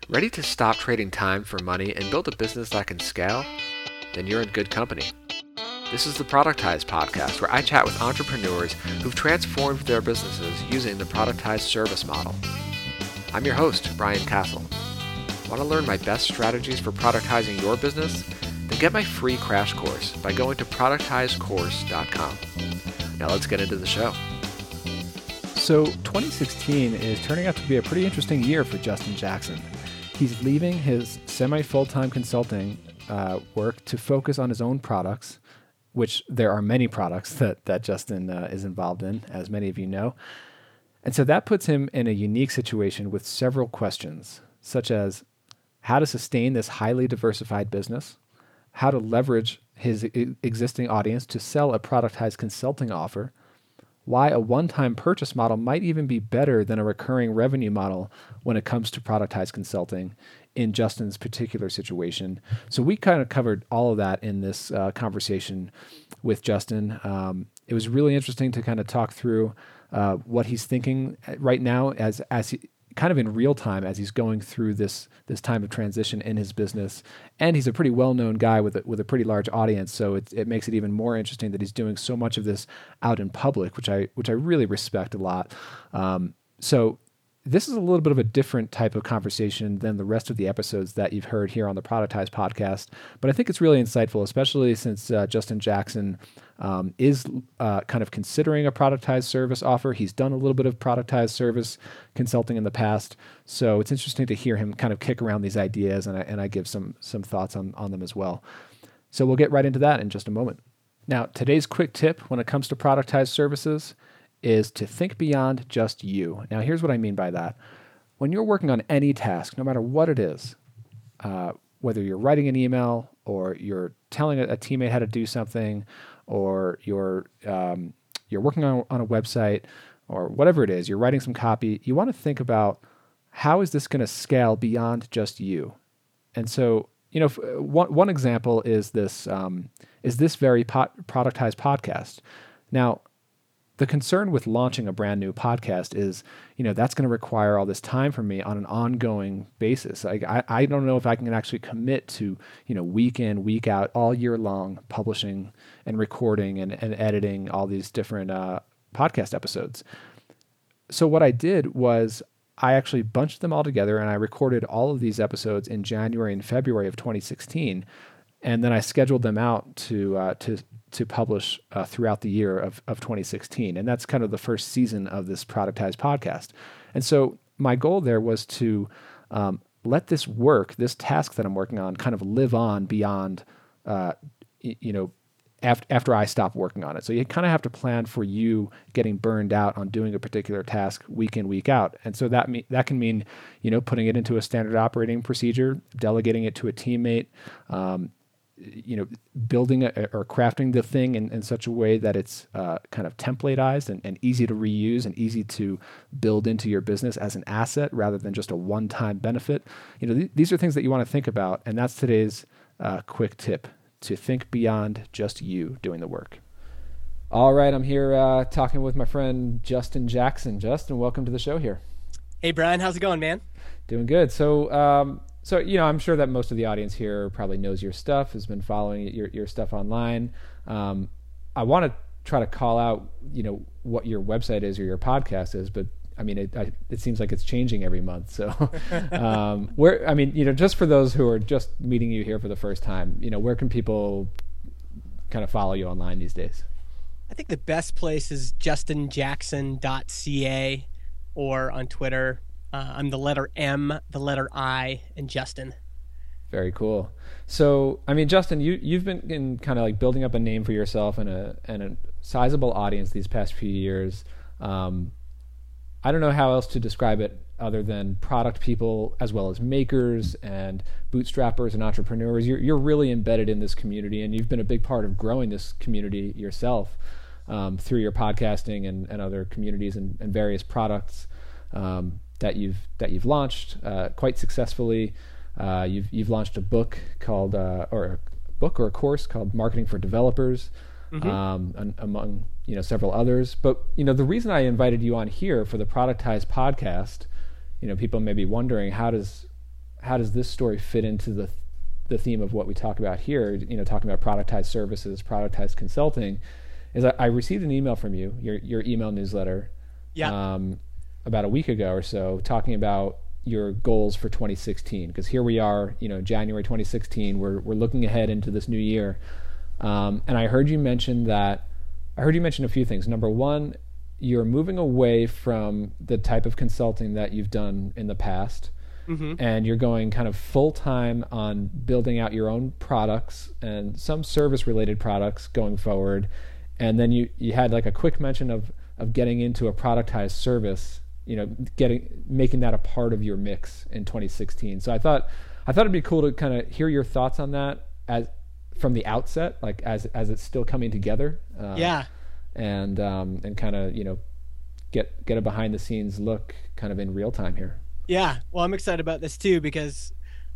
Ready to stop trading time for money and build a business that can scale? Then you're in good company. This is the Productize podcast, where I chat with entrepreneurs who've transformed their businesses using the productized service model. I'm your host, Brian Castle. Want to learn my best strategies for productizing your business? Then get my free crash course by going to productizecourse.com. Now let's get into the show. So 2016 is turning out to be a pretty interesting year for Justin Jackson. He's leaving his semi-full-time consulting work to focus on his own products, which there are many products that Justin is involved in, as many of you know. And so that puts him in a unique situation with several questions, such as how to sustain this highly diversified business, how to leverage his existing audience to sell a productized consulting offer, why a one-time purchase model might even be better than a recurring revenue model when it comes to productized consulting in Justin's particular situation. So we kind of covered all of that in this conversation with Justin. It was really interesting to kind of talk through what he's thinking right now as he kind of in real time as he's going through this time of transition in his business. And he's a pretty well-known guy with a pretty large audience, so it makes it even more interesting that he's doing so much of this out in public, which I really respect a lot. So this is a little bit of a different type of conversation than the rest of the episodes that you've heard here on the Productize podcast, but I think it's really insightful, especially since Justin Jackson is kind of considering a productized service offer. He's done a little bit of productized service consulting in the past, so it's interesting to hear him kind of kick around these ideas, and I give some thoughts on them as well. So we'll get right into that in just a moment. Now, today's quick tip when it comes to productized services is to think beyond just you. Now, here's what I mean by that. When you're working on any task, no matter what it is, whether you're writing an email or you're telling a teammate how to do something, or you're working on a website, or whatever it is, you're writing some copy, you want to think about how is this going to scale beyond just you? And so, one example is this very productized podcast. Now, the concern with launching a brand new podcast is, that's going to require all this time from me on an ongoing basis. I don't know if I can actually commit to, week in, week out, all year long, publishing and recording and editing all these different podcast episodes. So what I did was I actually bunched them all together and I recorded all of these episodes in January and February of 2016. And then I scheduled them out to publish throughout the year of 2016. And that's kind of the first season of this productized podcast. And so my goal there was to let this work, this task that I'm working on, kind of live on beyond, after I stop working on it. So you kind of have to plan for you getting burned out on doing a particular task week in, week out. And so that can mean, putting it into a standard operating procedure, delegating it to a teammate, building or crafting the thing in such a way that it's kind of templateized and easy to reuse and easy to build into your business as an asset rather than just a one-time benefit. These are things that you want to think about, and that's today's quick tip, to think beyond just you doing the work. All right, I'm here talking with my friend Justin Jackson. Justin, welcome to the show here. Hey, Brian, how's it going, man? Doing good. So I'm sure that most of the audience here probably knows your stuff, has been following your stuff online. I want to try to call out, what your website is or your podcast is, but I mean, it seems like it's changing every month. So, just for those who are just meeting you here for the first time, where can people kind of follow you online these days? I think the best place is justinjackson.ca, or on Twitter. I'm the letter M, the letter I, and Justin. Very cool. So, Justin, you've been kind of like building up a name for yourself and a sizable audience these past few years. I don't know how else to describe it other than product people as well as makers and bootstrappers and entrepreneurs. You're really embedded in this community, and you've been a big part of growing this community yourself through your podcasting and other communities and various products that you've launched quite successfully. You've launched a book called or a course called Marketing for Developers, among several others. But the reason I invited you on here for the Productize podcast, people may be wondering, how does how does this story fit into the theme of what we talk about here, talking about productized services, productized consulting, is I received an email from you, your email newsletter, about a week ago or so, talking about your goals for 2016. Because here we are, January 2016, we're looking ahead into this new year. And I heard you mention a few things. Number one, you're moving away from the type of consulting that you've done in the past. Mm-hmm. And you're going kind of full-time on building out your own products and some service-related products going forward. And then you had like a quick mention of getting into a productized service, making that a part of your mix in 2016. So I thought it'd be cool to kind of hear your thoughts on that from the outset, like as it's still coming together. And kind of get a behind the scenes look kind of in real time here. Yeah, well, I'm excited about this too because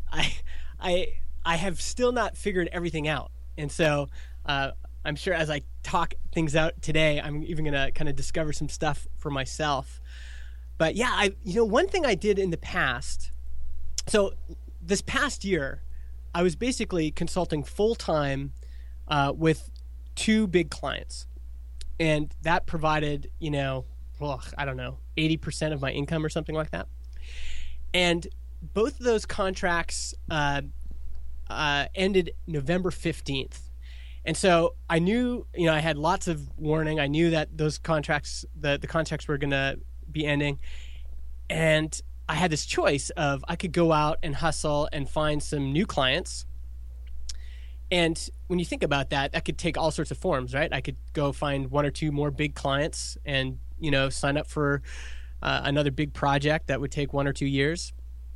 I have still not figured everything out, and so I'm sure as I talk things out today, I'm even going to kind of discover some stuff for myself. But yeah, one thing I did in the past, so this past year, I was basically consulting full time with 2 big clients, and that provided, I don't know, 80% of my income or something like that. And both of those contracts ended November 15th. And so I knew, I had lots of warning. I knew that those contracts, the contracts were going to be ending. And I had this choice of I could go out and hustle and find some new clients. And when you think about that, that could take all sorts of forms, right? I could go find 1 or 2 more big clients and, sign up for another big project that would take 1 or 2 years.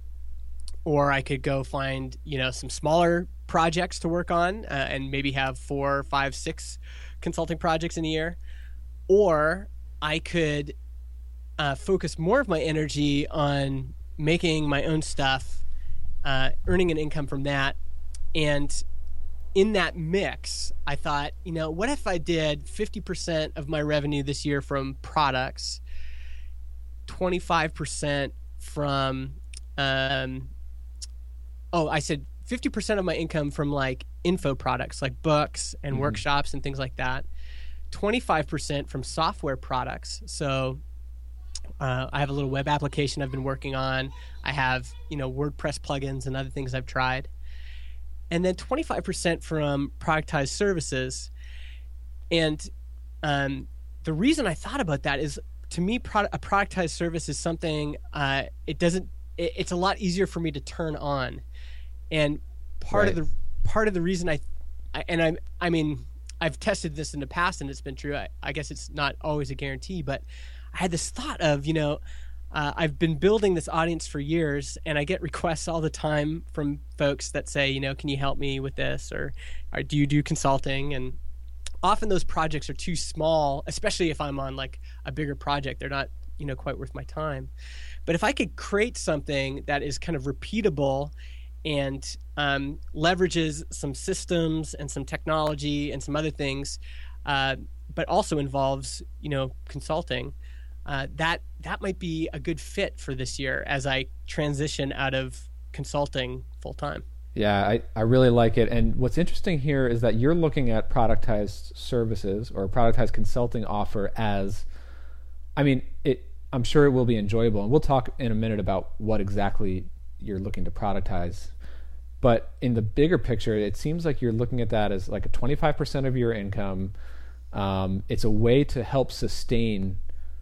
Or I could go find, some smaller projects to work on and maybe have 4, 5, 6 consulting projects in a year. Or I could focus more of my energy on making my own stuff, earning an income from that. And in that mix, I thought, what if I did 50% of my revenue this year from products, 25% from, I said 50% of my income from like info products, like books and workshops and things like that, 25% from software products. So I have a little web application I've been working on. I have, WordPress plugins and other things I've tried. And then 25% from productized services. And the reason I thought about that is, to me, a productized service is something it's a lot easier for me to turn on. And part of the reason I've tested this in the past and it's been true. I guess it's not always a guarantee, but I had this thought of, I've been building this audience for years, and I get requests all the time from folks that say, can you help me with this, or do you do consulting? And often those projects are too small, especially if I'm on like a bigger project. They're not, quite worth my time. But if I could create something that is kind of repeatable and leverages some systems and some technology and some other things, but also involves, consulting, that might be a good fit for this year as I transition out of consulting full time. Yeah, I really like it. And what's interesting here is that you're looking at productized services or productized consulting offer as, I'm sure it will be enjoyable. And we'll talk in a minute about what exactly you're looking to productize. But in the bigger picture, it seems like you're looking at that as like a 25% of your income. It's a way to help sustain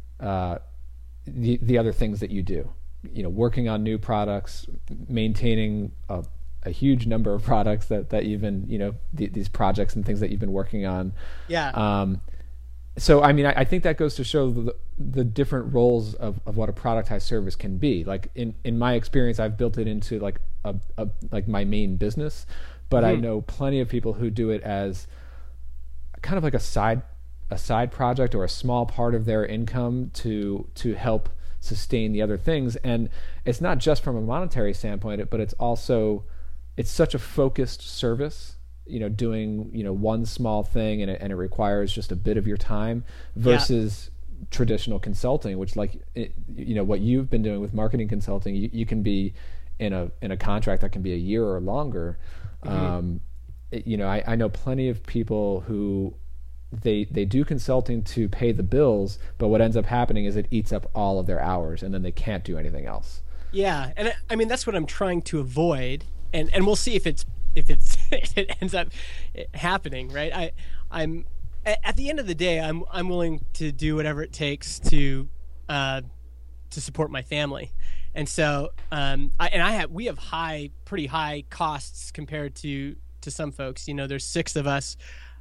the other things that you do, working on new products, maintaining a huge number of products that you've been, these projects and things that you've been working on. Yeah. So, I think that goes to show the different roles of what a productized service can be. Like in my experience, I've built it into like like my main business, but I know plenty of people who do it as kind of like a side project or a small part of their income to help sustain the other things. And it's not just from a monetary standpoint, but it's such a focused service, doing, one small thing and it requires just a bit of your time versus traditional consulting, which what you've been doing with marketing consulting, you can be in a contract that can be a year or longer. I know plenty of people who they do consulting to pay the bills, but what ends up happening is it eats up all of their hours, and then they can't do anything else. Yeah, and I mean that's what I'm trying to avoid, and we'll see if it ends up happening, right? I'm at the end of the day, I'm willing to do whatever it takes to support my family, and so we have pretty high costs compared to some folks. There's 6 of us,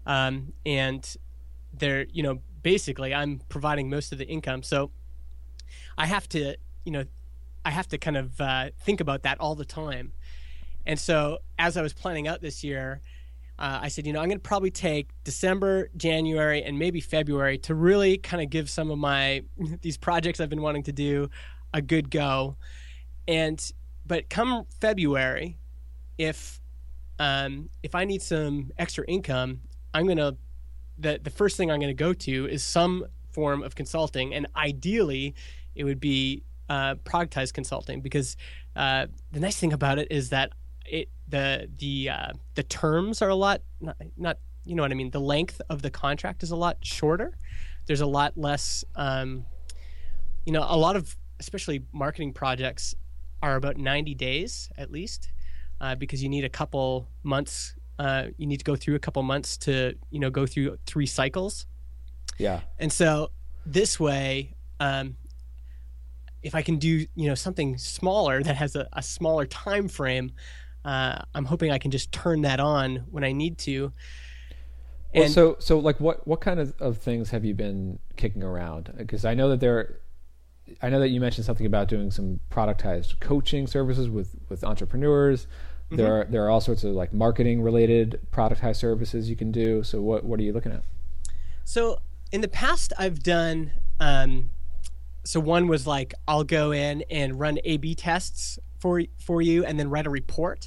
and they're basically I'm providing most of the income, so I have to kind of think about that all the time. And so as I was planning out this year, I said, I'm going to probably take December, January, and maybe February to really kind of give some of these projects I've been wanting to do a good go. But come February, if I need some extra income, the first thing I'm going to go to is some form of consulting, and ideally it would be productized consulting, because the nice thing about it is that the terms are a lot not what I mean. The length of the contract is a lot shorter. There's a lot less. A lot of especially marketing projects are about 90 days at least, because you need a couple months. You need to go through a couple months to go through 3 cycles. Yeah. And so this way, if I can do something smaller that has a smaller time frame, I'm hoping I can just turn that on when I need to. And so like what kind of things have you been kicking around? Because I know that you mentioned something about doing some productized coaching services with entrepreneurs. Mm-hmm. There are all sorts of like marketing related productized services you can do. So what are you looking at? So in the past I've done so one was like I'll go in and run A/B tests for you and then write a report.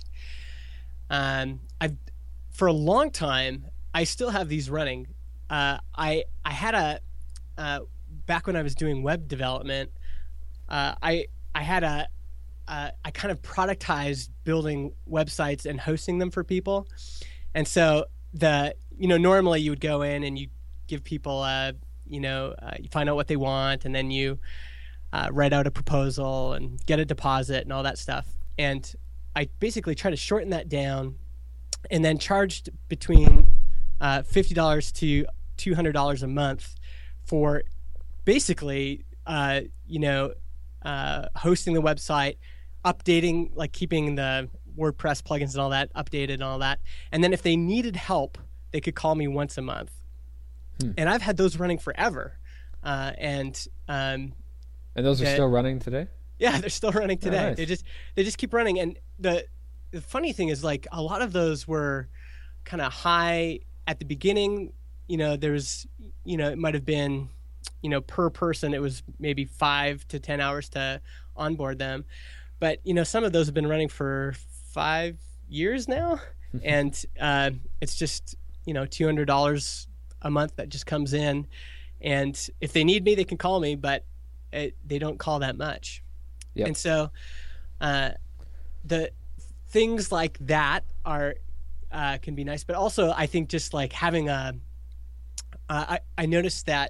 For a long time I still have these running. I had back when I was doing web development, I kind of productized building websites and hosting them for people. And so normally you would go in and you give people you find out what they want, and then you write out a proposal and get a deposit and all that stuff. And I basically try to shorten that down, and then charged between $50 to $200 a month for basically hosting the website, updating, like keeping the WordPress plugins and all that updated and all that. And then if they needed help, they could call me once a month. And I've had those running forever. And those are still running today? Yeah, they're still running today. Oh, nice. They just keep running. And the funny thing is, like, a lot of those were kind of high at the beginning. There's, it might have been, per person, it was maybe 5 to 10 hours to onboard them. But, some of those have been running for 5 years now. And it's just, $200 a month that just comes in. And if they need me, they can call me, but they don't call that much. Yep. And so the things like that are can be nice. But also, I think just like having I noticed that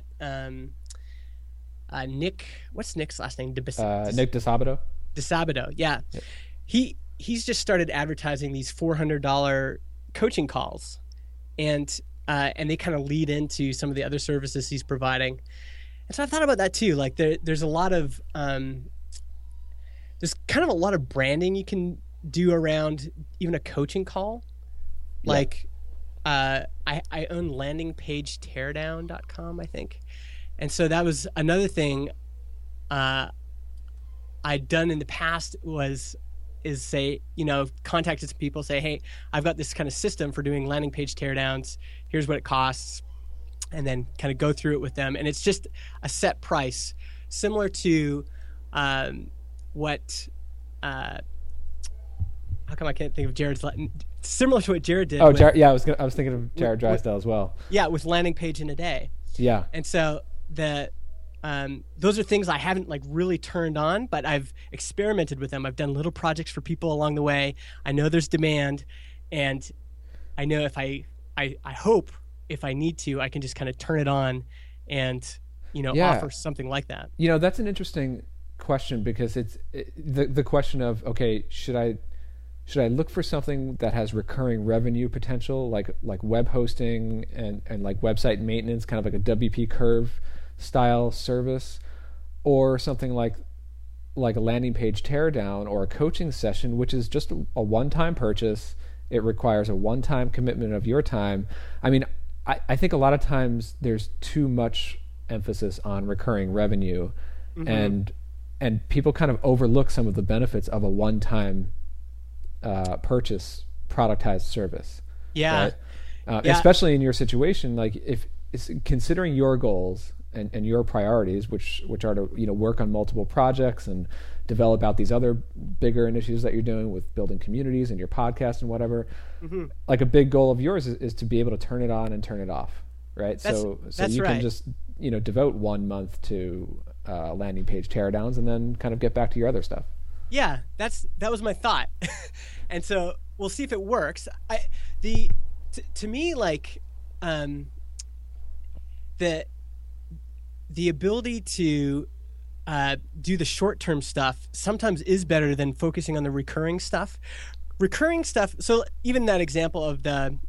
Nick, what's Nick's last name? Nick DeSabato. DeSabato, yeah. Yep. He's just started advertising these $400 coaching calls, and they kind of lead into some of the other services he's providing. And so I've thought about that too. Like there's a lot of there's kind of a lot of branding you can do around even a coaching call. Yeah. Like I own landingpageteardown.com, I think. And so that was another thing I'd done in the past is say, contacted some people, say, hey, I've got this kind of system for doing landing page teardowns. Here's what it costs. And then kind of go through it with them. And it's just a set price, similar to what, how come I can't think of Jared's, similar to what Jared did. Oh, Jared, yeah, I was thinking of Jared Drysdale as well. Yeah, with landing page in a day. Yeah. And so the those are things I haven't like really turned on, but I've experimented with them. I've done little projects for people along the way. I know there's demand, and I know if I hope if I need to, I can just kind of turn it on and, offer something like that. That's an interesting question, because it's the question of, okay, should I look for something that has recurring revenue potential, like web hosting and like website maintenance, kind of like a WP Curve style service, or something like a landing page teardown or a coaching session, which is just a one-time purchase. It requires a one-time commitment of your time. I mean, I think a lot of times there's too much emphasis on recurring revenue, and people kind of overlook some of the benefits of a one-time purchase productized service. Yeah. Right? Especially in your situation, like if considering your goals and your priorities, which are to work on multiple projects and develop out these other bigger initiatives that you're doing with building communities and your podcast and whatever. Like a big goal of yours is to be able to turn it on and turn it off, right? So you right. can just devote 1 month to landing page teardowns and then kind of get back to your other stuff. Yeah, that was my thought. And so we'll see if it works. To me, like, the ability to do the short-term stuff sometimes is better than focusing on the recurring stuff. Recurring stuff. So even that example of the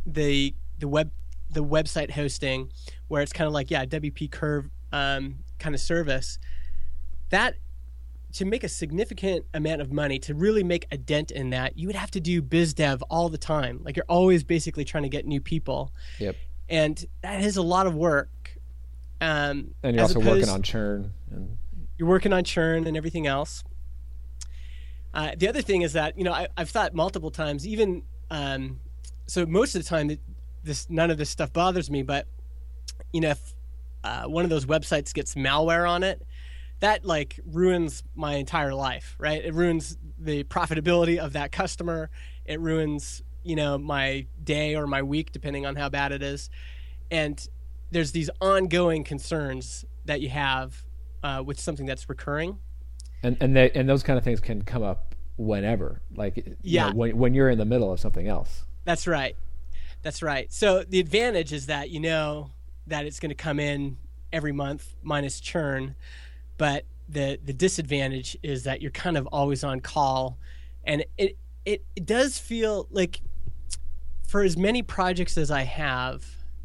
website hosting, where it's kind of like WP Curve kind of service, that to make a significant amount of money, to really make a dent in that, you would have to do biz dev all the time. Like, you're always basically trying to get new people. Yep. And that is a lot of work. And you're also working on churn. You're working on churn and everything else. The other thing is that, I've thought multiple times, even, so most of the time none of this stuff bothers me, but, if one of those websites gets malware on it, that like ruins my entire life, right? It ruins the profitability of that customer. It ruins, my day or my week, depending on how bad it is. And there's these ongoing concerns that you have with something that's recurring. And those kind of things can come up whenever, like when you're in the middle of something else. That's right. So the advantage is that that it's going to come in every month minus churn. But the disadvantage is that you're kind of always on call, and it does feel like, for as many projects as I have,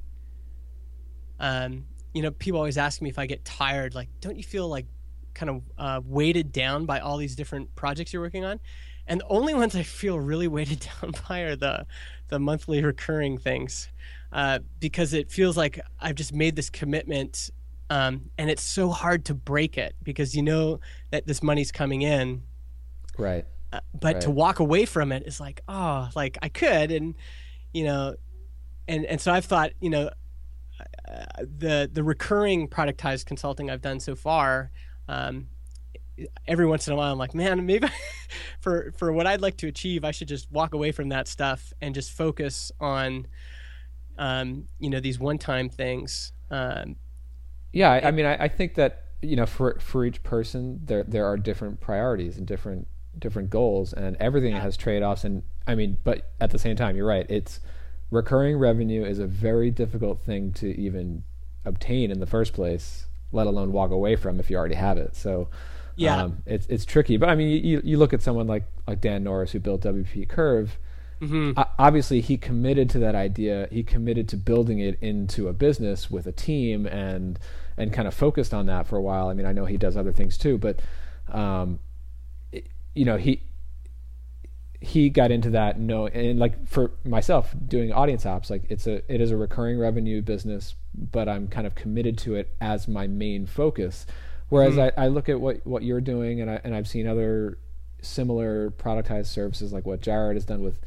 people always ask me if I get tired. Like, don't you feel like kind of weighted down by all these different projects you're working on? And the only ones I feel really weighted down by are the monthly recurring things, because it feels like I've just made this commitment. And it's so hard to break it, because that this money's coming in, right? But to walk away from it is like, like I could, and and so I've thought, the recurring productized consulting I've done so far, every once in a while I'm like, man, maybe for what I'd like to achieve, I should just walk away from that stuff and just focus on, these one-time things. Yeah, I mean, I think that for each person there are different priorities and different goals, and everything has trade-offs. And I mean, but at the same time, you're right. It's recurring revenue is a very difficult thing to even obtain in the first place, let alone walk away from if you already have it. So it's tricky. But I mean, you look at someone like Dan Norris, who built WP Curve. Mm-hmm. Obviously, he committed to that idea. He committed to building it into a business with a team, and kind of focused on that for a while. I mean, I know he does other things too, but he got into that. And like for myself, doing audience ops, like it is a recurring revenue business, but I'm kind of committed to it as my main focus. Whereas I look at what you're doing, and I've seen other similar productized services, like what Jared has done with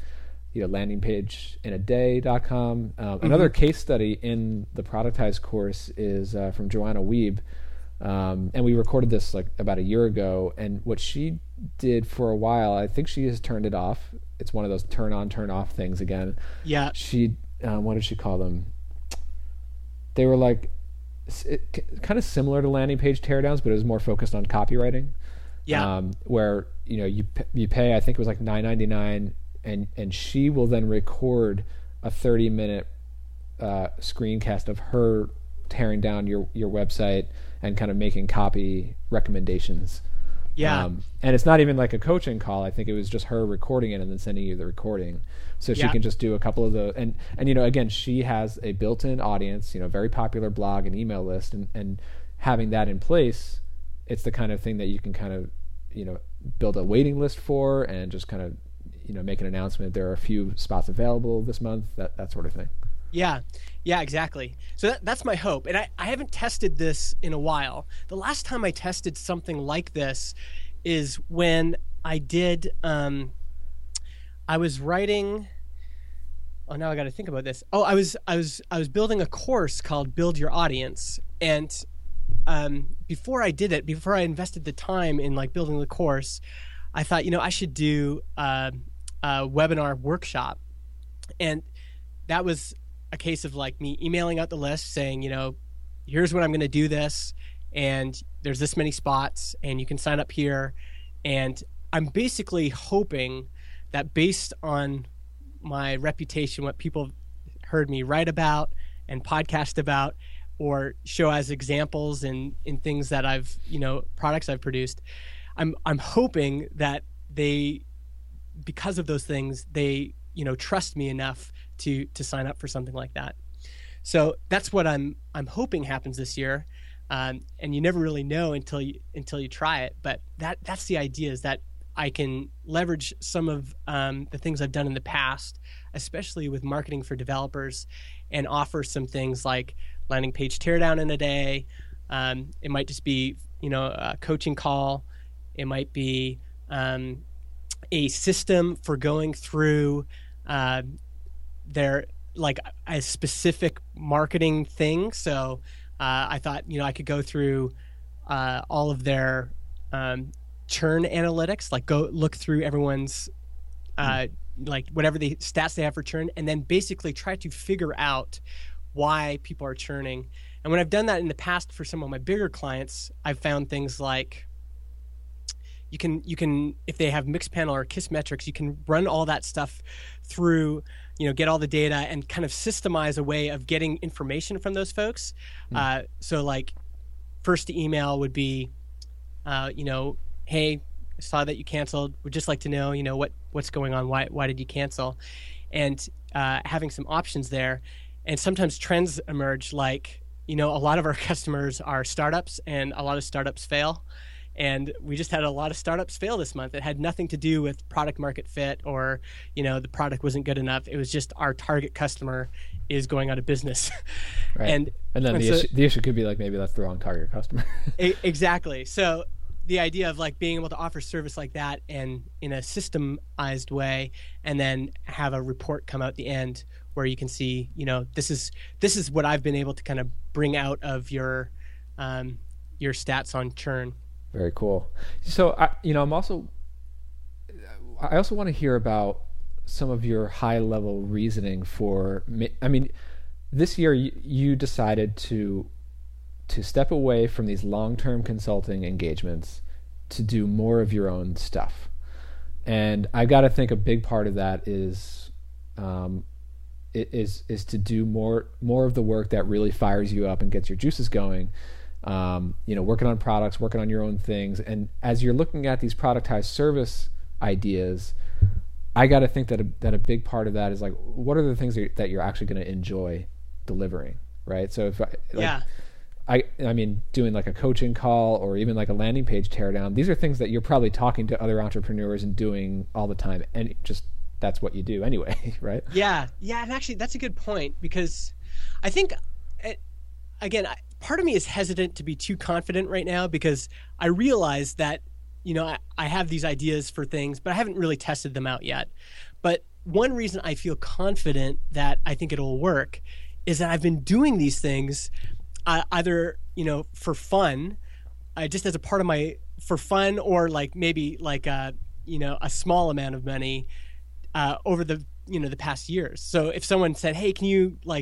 landingpageinAday.com. Another case study in the productized course is from Joanna Wiebe, and we recorded this like about a year ago. And what she did for a while, I think she has turned it off. It's one of those turn on, turn off things again. Yeah. She, what did she call them? They were like kind of similar to landing page teardowns, but it was more focused on copywriting. Yeah. Where you pay, I think it was like $9.99, and she will then record a 30-minute screencast of her tearing down your website and kind of making copy recommendations. Yeah. And it's not even like a coaching call. I think it was just her recording it and then sending you the recording. So she can just do a couple of the, and again, she has a built-in audience, very popular blog and email list, and having that in place, it's the kind of thing that you can kind of, build a waiting list for, and just kind of, make an announcement. There are a few spots available this month, that sort of thing. Yeah, exactly. So that's my hope. And I haven't tested this in a while. The last time I tested something like this is when I did, I was writing, now I got to think about this. I was building a course called Build Your Audience. And before I did it, before I invested the time in like building the course, I thought, I should do a webinar workshop. And that was a case of like me emailing out the list saying, here's when I'm going to do this, and there's this many spots, and you can sign up here. And I'm basically hoping that based on my reputation, what people heard me write about and podcast about, or show as examples in things that I've, products I've produced, I'm hoping that they, because of those things, they, trust me enough to sign up for something like that. So that's what I'm hoping happens this year. And you never really know until you try it. But that's the idea, is that I can leverage some of the things I've done in the past, especially with marketing for developers, and offer some things like landing page teardown in a day. It might just be, a coaching call. It might be a system for going through their, like, a specific marketing thing. So I thought, I could go through all of their churn analytics, like go look through everyone's like whatever the stats they have for churn, and then basically try to figure out why people are churning. And when I've done that in the past for some of my bigger clients, I've found things like you can if they have Mixpanel or Kissmetrics, you can run all that stuff through, get all the data and kind of systemize a way of getting information from those folks. So like first email would be, hey, I saw that you canceled. Would just like to know, what's going on. Why did you cancel? And having some options there. And sometimes trends emerge, like, a lot of our customers are startups, and a lot of startups fail. And we just had a lot of startups fail this month. It had nothing to do with product market fit or, the product wasn't good enough. It was just our target customer is going out of business. Right. And then the issue could be like, maybe that's the wrong target customer. Exactly. So the idea of like being able to offer service like that and in a systemized way, and then have a report come out at the end where you can see, this is what I've been able to kind of bring out of your stats on churn. Very cool. So I also want to hear about some of your high level reasoning for, this year you decided to step away from these long-term consulting engagements to do more of your own stuff. And I got to think a big part of that is to do more of the work that really fires you up and gets your juices going. Working on products, working on your own things. And as you're looking at these productized service ideas, I got to think that a big part of that is like, what are the things that you're actually going to enjoy delivering, right? So if doing like a coaching call or even like a landing page teardown, these are things that you're probably talking to other entrepreneurs and doing all the time, and just that's what you do anyway, right? Yeah, and actually that's a good point, because I think, part of me is hesitant to be too confident right now, because I realize that, I have these ideas for things, but I haven't really tested them out yet. But one reason I feel confident that I think it'll work is that I've been doing these things either, for fun, just as a part of for fun, or like maybe like a small amount of money over the, the past years. So if someone said, hey, can you like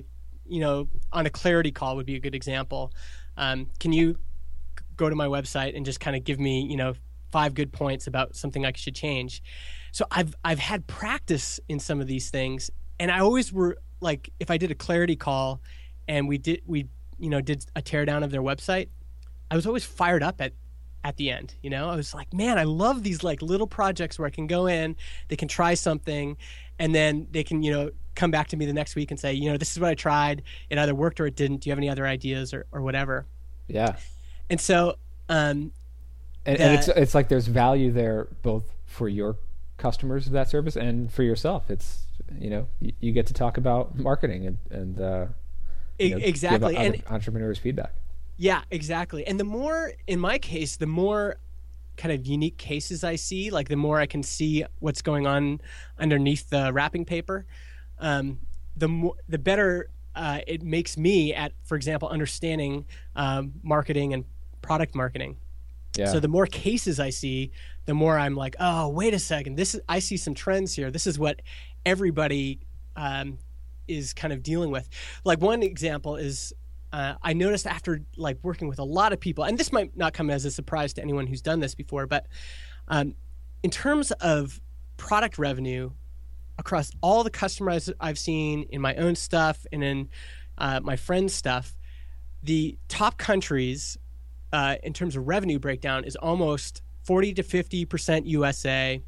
on a clarity call would be a good example. Can you go to my website and just kind of give me, 5 good points about something I should change? So I've had practice in some of these things, and I always were like, if I did a clarity call and we did a teardown of their website, I was always fired up at the end. I was like, man, I love these like little projects where I can go in, they can try something, and then they can, come back to me the next week and say, this is what I tried. It either worked or it didn't. Do you have any other ideas or whatever? Yeah. And so, and it's like there's value there both for your customers of that service and for yourself. It's, you get to talk about marketing and exactly. give other entrepreneurs feedback. Yeah, exactly. And the more, in my case, the more kind of unique cases I see, like the more I can see what's going on underneath the wrapping paper, the better it makes me at, for example, understanding marketing and product marketing. Yeah. So the more cases I see, the more I'm like, oh, wait a second, I see some trends here. This is what everybody is kind of dealing with. Like one example is, I noticed after like working with a lot of people, and this might not come as a surprise to anyone who's done this before, but in terms of product revenue across all the customers I've seen in my own stuff and in my friends' stuff, the top countries in terms of revenue breakdown is almost 40 to 50% USA,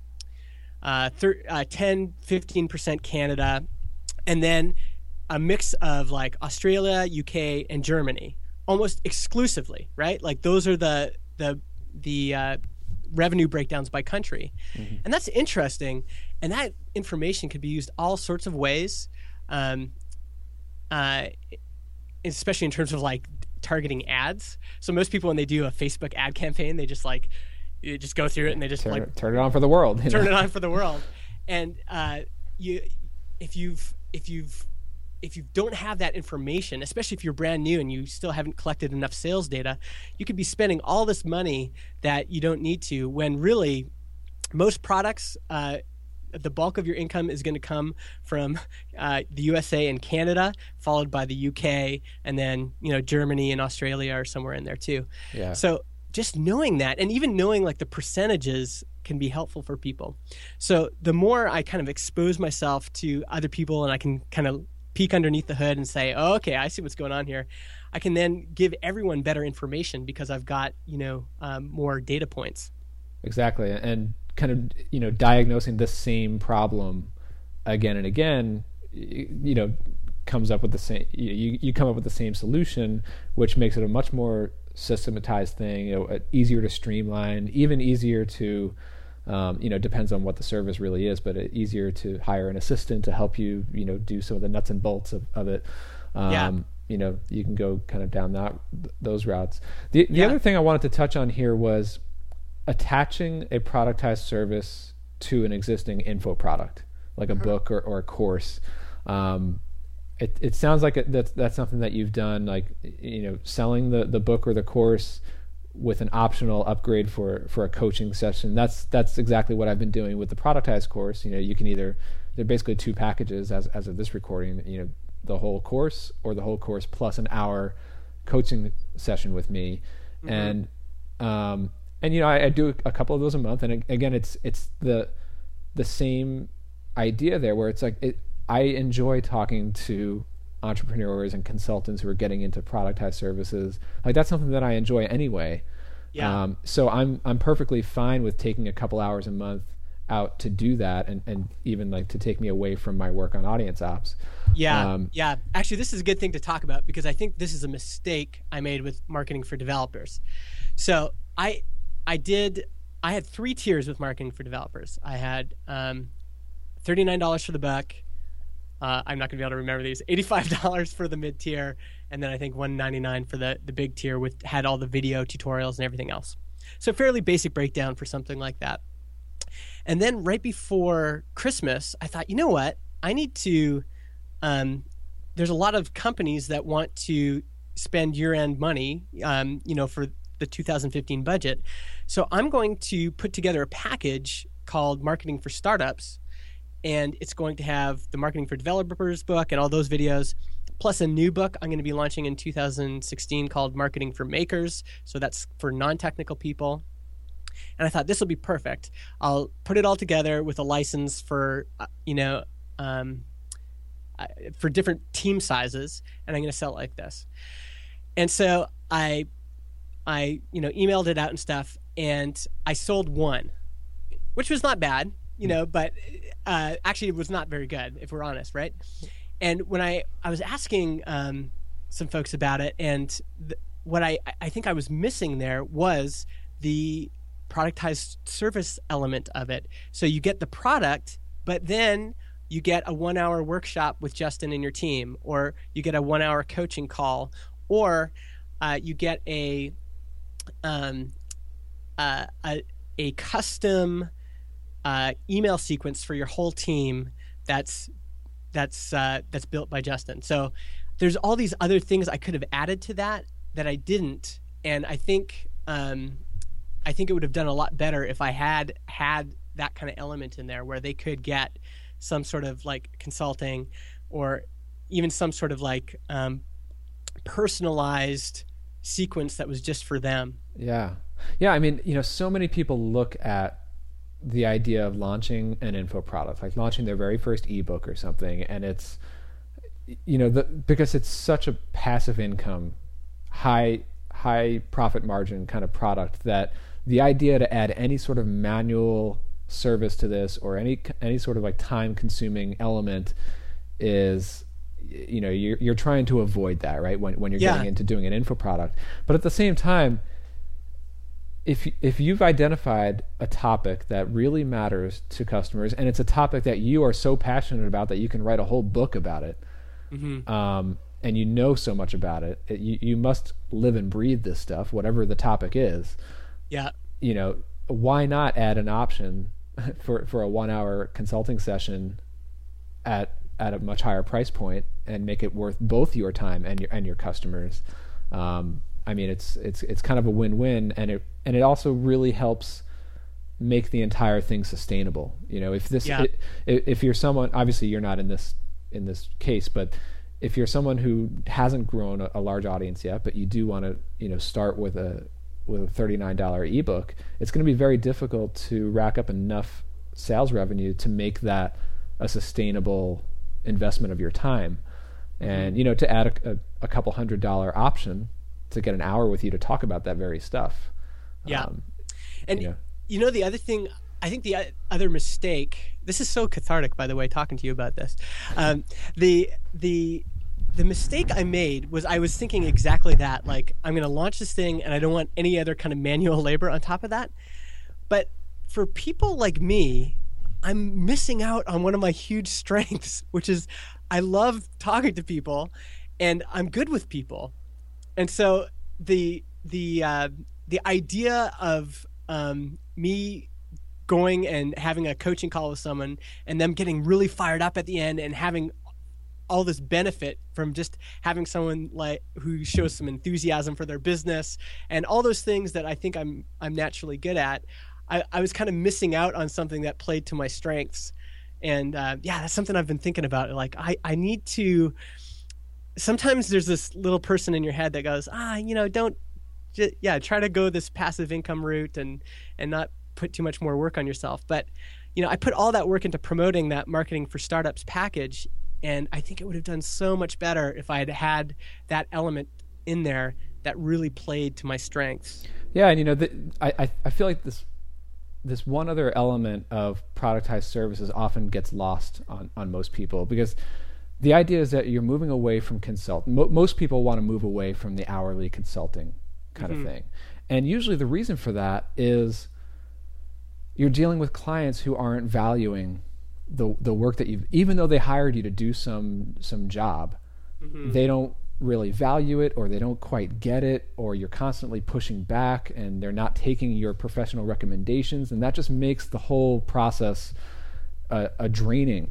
10-15% Canada, and then a mix of like Australia, UK, and Germany, almost exclusively, right? Like those are the revenue breakdowns by country. Mm-hmm. And that's interesting. And that information could be used all sorts of ways, especially in terms of like targeting ads. So most people, when they do a Facebook ad campaign, they just like, you just go through it and they just turn it on for the world. Turn it on for the world. And if you don't have that information, especially if you're brand new and you still haven't collected enough sales data, you could be spending all this money that you don't need to, when really most products, the bulk of your income is going to come from the USA and Canada, followed by the UK, and then Germany and Australia are somewhere in there too. Yeah. So just knowing that, and even knowing like the percentages, can be helpful for people. So the more I kind of expose myself to other people, and I can kind of peek underneath the hood and say, oh, okay, I see what's going on here, I can then give everyone better information because I've got more data points. Exactly. And kind of diagnosing the same problem again and again, comes up with the same, you come up with the same solution, which makes it a much more systematized thing, easier to streamline, even easier to depends on what the service really is, but easier to hire an assistant to help you, do some of the nuts and bolts of it. You can go kind of down those routes. The other thing I wanted to touch on here was attaching a productized service to an existing info product, like a book or a course. It sounds like that's something that you've done, like, selling the book or the course with an optional upgrade for a coaching session. That's exactly what I've been doing with the productized course. You can they're basically 2 packages as of this recording, the whole course or the whole course plus an hour coaching session with me. Mm-hmm. And I do a couple of those a month. And again, it's the same idea there, where it's like, I enjoy talking to entrepreneurs and consultants who are getting into productized services. Like, that's something that I enjoy anyway. Yeah. So I'm perfectly fine with taking a couple hours a month out to do that, and even like to take me away from my work on audience ops. Yeah. Yeah. Actually, this is a good thing to talk about, because I think this is a mistake I made with marketing for developers. So I had 3 tiers with marketing for developers. I had $39 for the buck. I'm not going to be able to remember these. $85 for the mid tier, and then I think $199 for the big tier, had all the video tutorials and everything else. So fairly basic breakdown for something like that. And then right before Christmas, I thought, you know what? I need to. There's a lot of companies that want to spend year-end money, for the 2015 budget. So I'm going to put together a package called Marketing for Startups. And it's going to have the Marketing for Developers book and all those videos, plus a new book I'm going to be launching in 2016 called Marketing for Makers. So that's for non-technical people. And I thought this will be perfect. I'll put it all together with a license for, for different team sizes, and I'm going to sell it like this. And so I emailed it out and stuff, and I sold one, which was not bad, but actually it was not very good, if we're honest, right? And when I was asking some folks about it, and what I think I was missing there was the productized service element of it. So you get the product, but then you get a 1-hour workshop with Justin and your team, or you get a 1-hour coaching call, or you get a custom email sequence for your whole team that's built by Justin. So there's all these other things I could have added to that I didn't, and I think it would have done a lot better if I had that kind of element in there where they could get some sort of like consulting, or even some sort of like personalized sequence that was just for them. Yeah. I mean, so many people look at the idea of launching an info product, like launching their very first ebook or something, and it's, because it's such a passive income, high profit margin kind of product, that the idea to add any sort of manual service to this, or any sort of like time consuming element, is, you're trying to avoid that, right? When you're getting into doing an info product. But at the same time, if you've identified a topic that really matters to customers, and it's a topic that you are so passionate about that you can write a whole book about it, and you know so much about it, you must live and breathe this stuff, whatever the topic is. Yeah. Why not add an option for a 1-hour consulting session at a much higher price point and make it worth both your time and your customers? I mean, it's kind of a win-win, and it also really helps make the entire thing sustainable. If you're someone, obviously you're not in this case, but if you're someone who hasn't grown a large audience yet, but you do want to start with a $39 ebook, it's going to be very difficult to rack up enough sales revenue to make that a sustainable investment of your time. And to add a couple $100 option to get an hour with you to talk about that very stuff. The other thing, I think the other mistake, this is so cathartic, by the way, talking to you about this. The mistake I made was I was thinking exactly that, like, I'm going to launch this thing and I don't want any other kind of manual labor on top of that. But for people like me, I'm missing out on one of my huge strengths, which is I love talking to people and I'm good with people. And so the idea of me going and having a coaching call with someone and them getting really fired up at the end and having all this benefit from just having someone like who shows some enthusiasm for their business and all those things that I think I'm naturally good at, I was kind of missing out on something that played to my strengths. And that's something I've been thinking about. Like I need to. Sometimes there's this little person in your head that goes, try to go this passive income route and not put too much more work on yourself. But I put all that work into promoting that Marketing for Startups package. And I think it would have done so much better if I had that element in there that really played to my strengths. Yeah, and I feel like this one other element of productized services often gets lost on most people, because the idea is that you're moving away from most people want to move away from the hourly consulting kind of thing. And usually the reason for that is you're dealing with clients who aren't valuing the work that even though they hired you to do some job, they don't really value it, or they don't quite get it, or you're constantly pushing back and they're not taking your professional recommendations, and that just makes the whole process a drain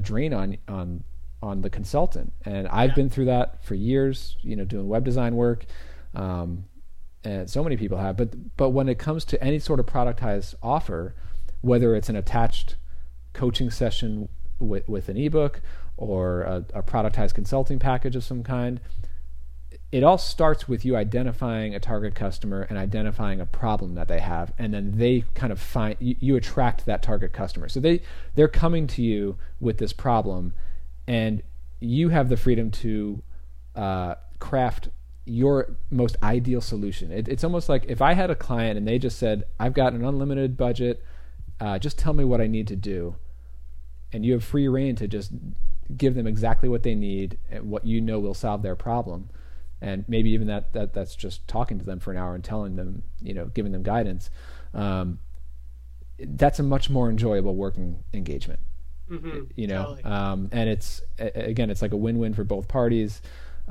on the consultant. And I've been through that for years, doing web design work, and so many people have. But when it comes to any sort of productized offer, whether it's an attached coaching session with an ebook or a productized consulting package of some kind. It all starts with you identifying a target customer and identifying a problem that they have, and then they kind of find you attract that target customer. So they're coming to you with this problem, and you have the freedom to craft your most ideal solution. It's almost like if I had a client and they just said, I've got an unlimited budget, just tell me what I need to do. And you have free reign to just give them exactly what they need and what you know will solve their problem. And maybe even that's just talking to them for an hour and telling them, giving them guidance. That's a much more enjoyable working engagement. Mm-hmm. Totally. And it's like a win-win for both parties.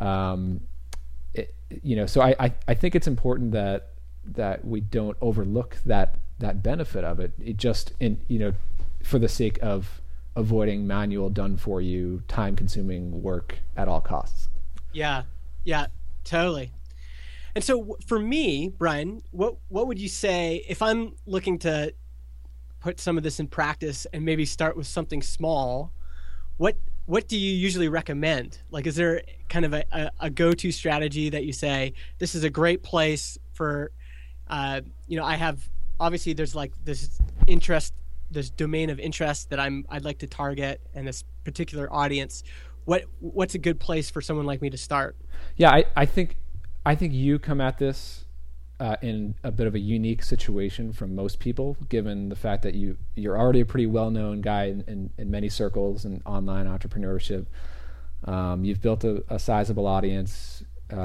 So I think it's important that we don't overlook that benefit of it. It just for the sake of avoiding manual, done for you, time-consuming work at all costs. Yeah, totally. And so for me, Brian, what would you say if I'm looking to put some of this in practice and maybe start with something small? What do you usually recommend? Like, is there kind of a go-to strategy that you say, this is a great place for, I have, obviously there's like this interest, this domain of interest that I'd like to target and this particular audience. What's a good place for someone like me to start? Yeah, I think you come at this in a bit of a unique situation from most people, given the fact that you're already a pretty well-known guy in many circles in online entrepreneurship. You've built a sizable audience,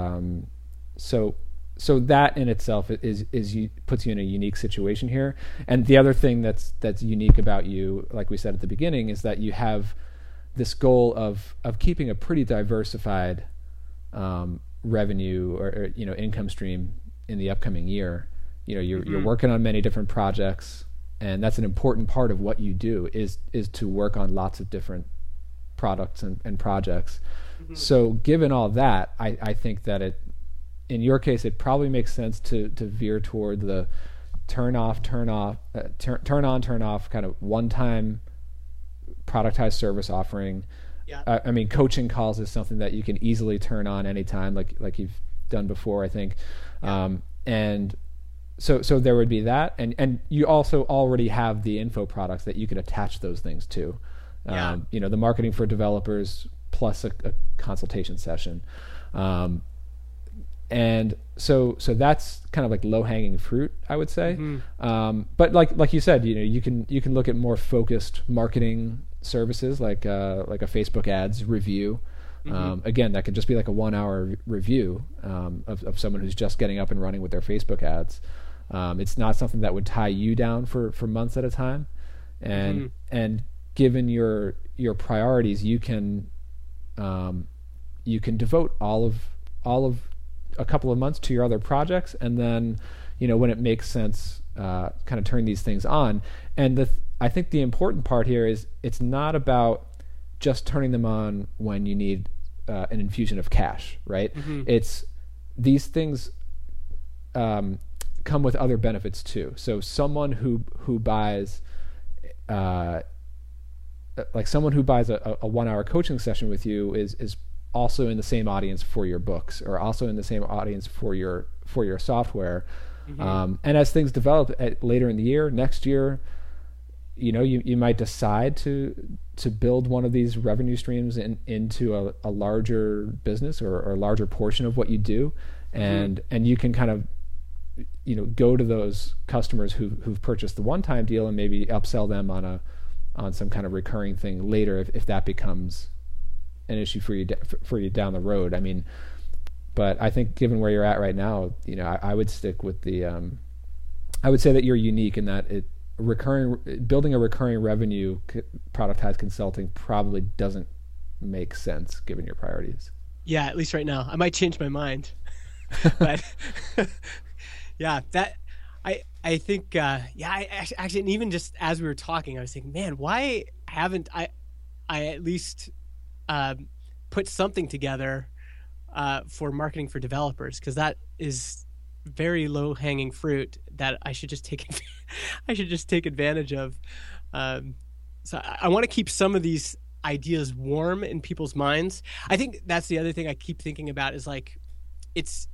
so that in itself puts you in a unique situation here. And the other thing that's unique about you, like we said at the beginning, is that you have this goal of keeping a pretty diversified revenue or income stream in the upcoming year. You're working on many different projects, and that's an important part of what you do is to work on lots of different products and projects. Mm-hmm. So given all that, I think that in your case, it probably makes sense to veer toward the turn on, turn off kind of one-time productized service offering. Yeah. Coaching calls is something that you can easily turn on anytime, like you've done before, I think. Yeah. And so there would be that, and you also already have the info products that you could attach those things to. Yeah. The marketing for developers plus a consultation session. And so that's kind of like low-hanging fruit, I would say. Mm-hmm. But like you said, you can look at more focused marketing services like a Facebook ads review. Mm-hmm. Again, that could just be like a 1-hour review of someone who's just getting up and running with their Facebook ads. It's not something that would tie you down for months at a time. And given your priorities, you can devote all of a couple of months to your other projects, and then when it makes sense, kind of turn these things on. And I think the important part here is it's not about just turning them on when you need an infusion of cash, right? Mm-hmm. It's these things come with other benefits too. So someone who buys someone who buys a 1-hour coaching session with you is also in the same audience for your books, or also in the same audience for your software. Mm-hmm. And as things develop later in the year, next year, you might decide to build one of these revenue streams into a larger business or a larger portion of what you do, and you can kind of go to those customers who've purchased the one-time deal and maybe upsell them on some kind of recurring thing later if that becomes an issue for you down the road. But I think given where you're at right now, I would stick with I would say that you're unique in that building a recurring revenue productized consulting probably doesn't make sense given your priorities. Yeah, at least right now. I might change my mind, but yeah, that I think I actually, and even just as we were talking, I was thinking, man, why haven't I at least put something together for marketing for developers? Because that is very low hanging fruit that I should just take advantage of. So I want to keep some of these ideas warm in people's minds. I think that's the other thing I keep thinking about is like, it's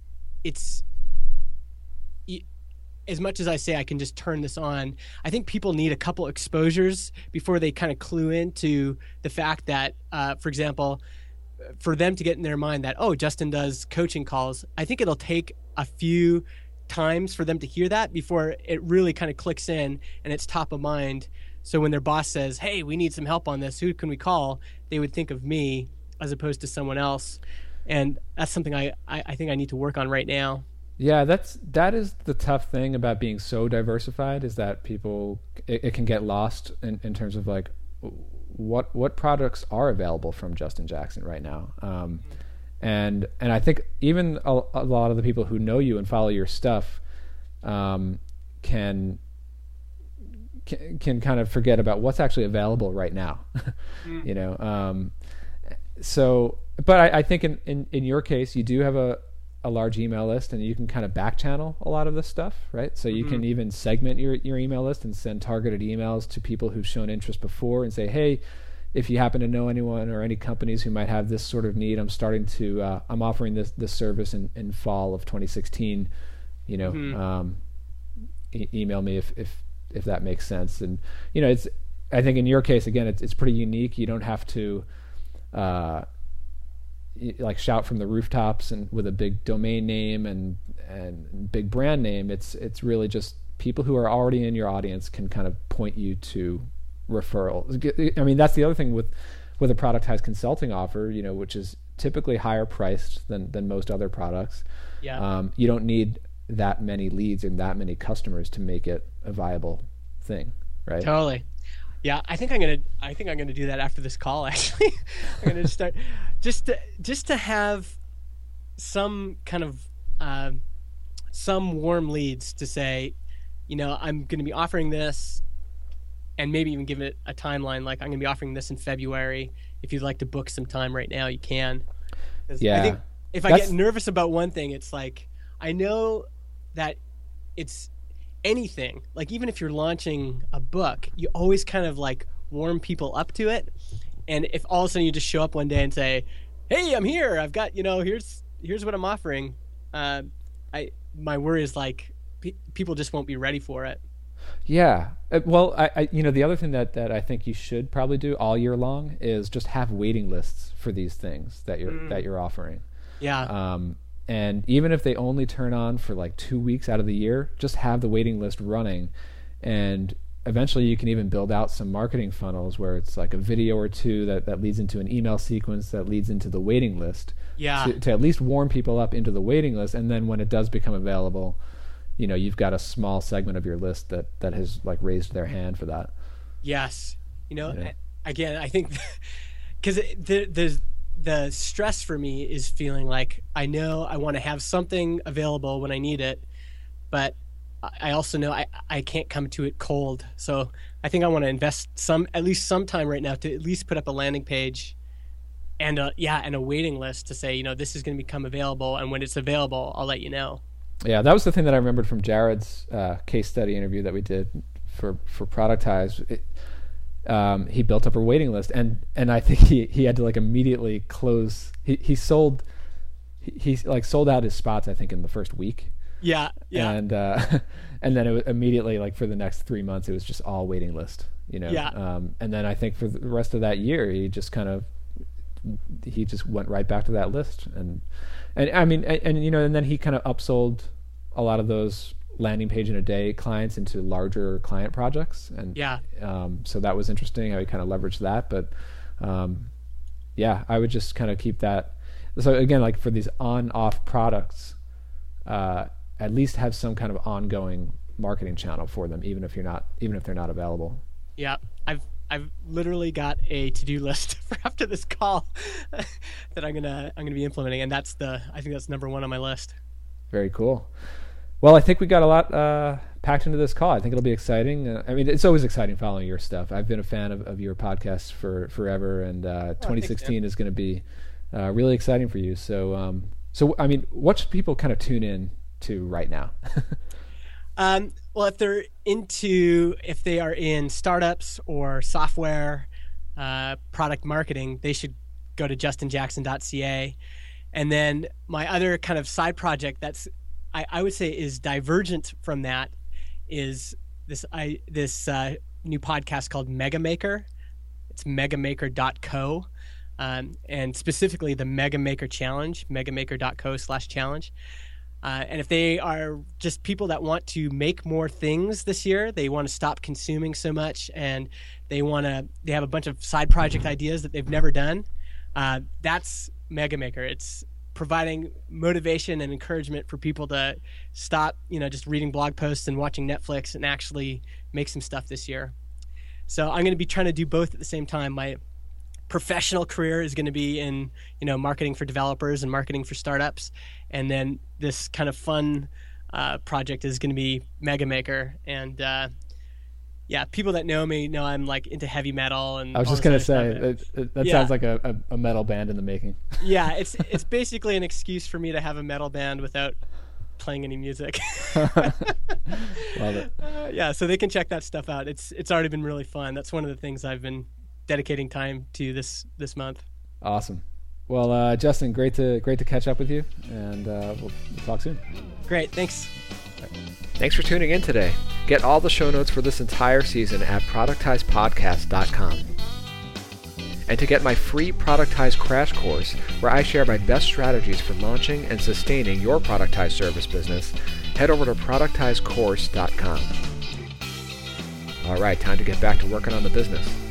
as much as I say I can just turn this on, I think people need a couple exposures before they kind of clue into the fact that, for example, for them to get in their mind that, oh, Justin does coaching calls. I think it'll take a few times for them to hear that before it really kind of clicks in and it's top of mind. So when their boss says, hey, we need some help on this, who can we call? They would think of me as opposed to someone else. And that's something I think I need to work on right now. Yeah, that is the tough thing about being so diversified, is that people, it can get lost in terms of like what products are available from Justin Jackson right now. And I think even a lot of the people who know you and follow your stuff can kind of forget about what's actually available right now. You know, so, but I think in your case, you do have a large email list, and you can kind of back channel a lot of this stuff, right? So you can even segment your email list and send targeted emails to people who've shown interest before and say, hey, if you happen to know anyone or any companies who might have this sort of need, I'm starting to, I'm offering this service in fall of 2016, you know, email me if that makes sense. And, you know, I think in your case, again, it's pretty unique. You don't have to, like shout from the rooftops and with a big domain name and big brand name. It's really just people who are already in your audience can kind of point you to referrals. I mean, that's the other thing with a productized consulting offer, you know, which is typically higher priced than most other products. Yeah. You don't need that many leads and that many customers to make it a viable thing, right? Totally. Yeah, I think I'm gonna do that after this call. Actually, I'm gonna start just to have some kind of some warm leads to say, you know, I'm gonna be offering this, and maybe even give it a timeline. Like, I'm gonna be offering this in February. If you'd like to book some time right now, you can. Yeah. I think if I get nervous about one thing, it's like I know that it's anything, like even if you're launching a book, you always kind of like warm people up to it. And if all of a sudden you just show up one day and say, hey, I'm here, I've got, you know, here's what I'm offering, my worry is like people just won't be ready for it. Yeah. Well, I you know, the other thing that I think you should probably do all year long is just have waiting lists for these things that you're offering. Yeah. And even if they only turn on for like 2 weeks out of the year, just have the waiting list running. And eventually you can even build out some marketing funnels where it's like a video or two that leads into an email sequence that leads into the waiting list. Yeah. To at least warm people up into the waiting list. And then when it does become available, you know, you've got a small segment of your list that has like raised their hand for that. Yes. You know, again, I think because there's the stress for me is feeling like I know I want to have something available when I need it, but I also know I can't come to it cold. So I think I want to invest at least some time right now to at least put up a landing page and a waiting list to say, you know, this is going to become available, and when it's available, I'll let you know. Yeah, that was the thing that I remembered from Jared's case study interview that we did for Productize. He built up a waiting list, and I think he had to like immediately close. He sold out his spots, I think, in the first week. Yeah. And then it was immediately, like, for the next 3 months, it was just all waiting list, you know. Yeah. And then I think for the rest of that year, he just went right back to that list, and I mean, and you know, and then he kind of upsold a lot of those landing page in a day clients into larger client projects, and so that was interesting how he kind of leveraged that. But I would just kind of keep that. So again, like for these on-off products, at least have some kind of ongoing marketing channel for them, even if they're not available. Yeah, I've literally got a to-do list for after this call that I'm gonna be implementing, and I think that's number one on my list. Very cool. Well, I think we got a lot packed into this call. I think it'll be exciting. I mean, it's always exciting following your stuff. I've been a fan of your podcast for forever, and 2016 is going to be really exciting for you. So I mean, what should people kind of tune in to right now? Well, if they are in startups or software product marketing, they should go to justinjackson.ca. And then my other kind of side project that's I would say is divergent from that is this new podcast called Mega Maker. It's megamaker.co, and specifically the Mega Maker Challenge, megamaker.co/challenge. And if they are just people that want to make more things this year, they want to stop consuming so much, and they have a bunch of side project ideas that they've never done, that's Mega Maker. It's providing motivation and encouragement for people to stop, just reading blog posts and watching Netflix and actually make some stuff this year. So I'm going to be trying to do both at the same time. My professional career is going to be in, marketing for developers and marketing for startups. And then this kind of fun project is going to be Mega Maker. And people that know me know I'm like into heavy metal. And I was just going to say, that sounds like a metal band in the making. Yeah, it's basically an excuse for me to have a metal band without playing any music. Love it. So they can check that stuff out. It's already been really fun. That's one of the things I've been dedicating time to this month. Awesome. Well, Justin, great to catch up with you, and we'll talk soon. Great, thanks. Thanks for tuning in today. Get all the show notes for this entire season at productizepodcast.com. And to get my free Productize Crash Course, where I share my best strategies for launching and sustaining your Productize service business, head over to productizecourse.com. All right, time to get back to working on the business.